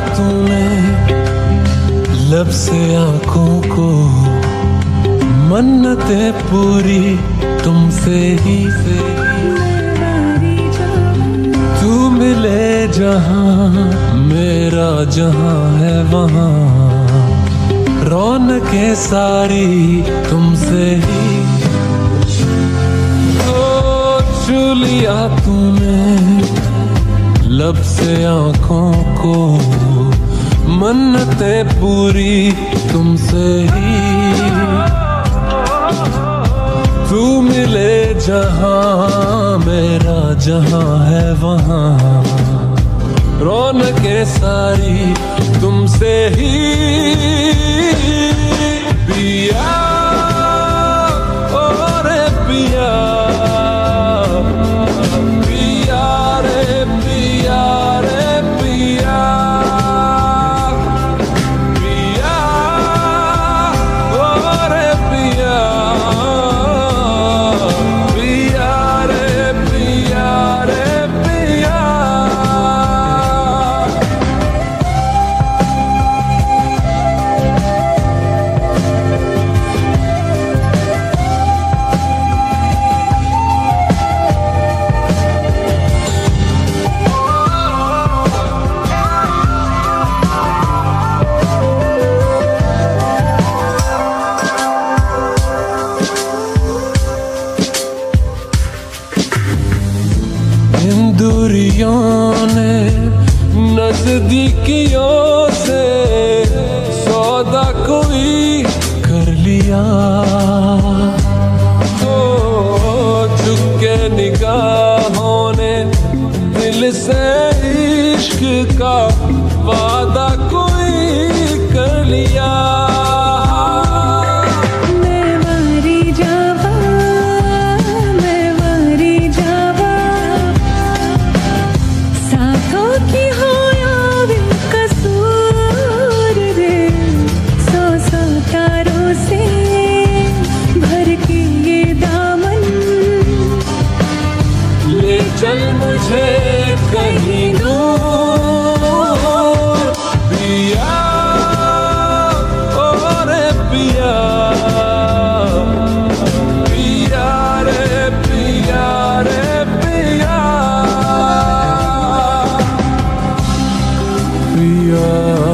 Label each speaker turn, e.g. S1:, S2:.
S1: तूने लब से आंखों को, मन्नतें पूरी तुमसे ही से। तू मिले जहां मेरा जहां है वहां, रौनकें सारी तुमसे ही। छू लिया तूने लब से आंखों को, मन्नतें पूरी तुमसे ही। तू मिले जहां मेरा जहां है वहां, रौनकें सारी तुमसे ही। पिया और पिया, पिया रे पिया रे पिया, पिया और पिया, पिया रे पिया रे पिया। दूरियों ने नजदीकियों से सौदा कोई कर लिया। तो झुके निगाहों ने दिल से इश्क का वादा कोई कर लिया। चल मुझे कहीं दूर, पिया और पिया, पिया रे पिया रे पिया, पिया।